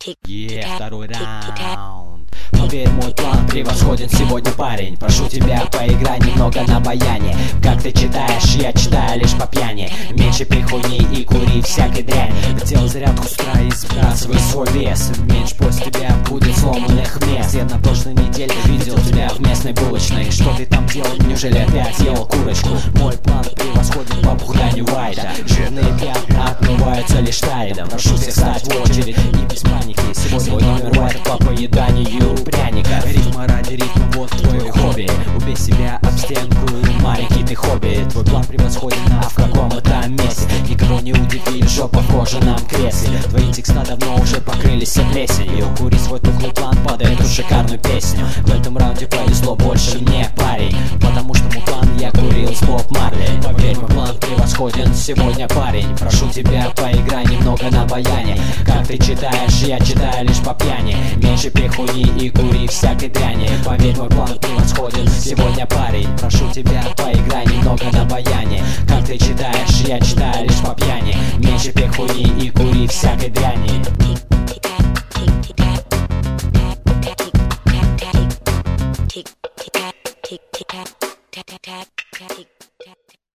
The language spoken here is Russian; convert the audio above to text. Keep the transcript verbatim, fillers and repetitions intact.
Е, второй раунд. Поверь, мой план превосходен сегодня, парень. Прошу тебя, поиграй немного на баяне. Как ты читаешь, я читаю лишь по пьяни. Меньше пихуни и кури всякой дряни. Делай зарядку с утра и сбрасывай свой вес. Меньше после тебя будет сломанных мест. Я на прошлой неделе видел тебя в местной булочной. Что ты там делал? Неужели опять ел курочку? Мой план превосходен по буханию Уайта. Жирные пятна отмываются лишь тайдом. Прошу всех стать в очередь и без паники. Сегодня номер Уайта по поеданию пряника. Ритма ради ритма, вот твое хобби. Убей себя об стенку, маленький ты хобби. Твой план превосходен, а в каком-то месте никого не удивили, жопа кожа нам кресле. Твои текста давно уже покрылись все плесенью. Кури свой тухлый план под эту шикарную песню. В этом раунде повезло больше мне, парень, потому что мой план я курил с Боб Марли. Поверь, мой план превосходен сегодня, парень. Прошу тебя, поиграй немного на баяне. Как ты читаешь, я читаю лишь по пьяни. Меньше пихуни и кури всякой дряни. Поверь, мой план превосходен сегодня, парень. Прошу тебя, поиграй немного на баяне. Как ты читаешь, я читаю лишь по пьяни. Меньше пихуни и кури всякой дряни. Tick, tick, tick, tick, tick, tick, tick, tick, tick, tick, tick.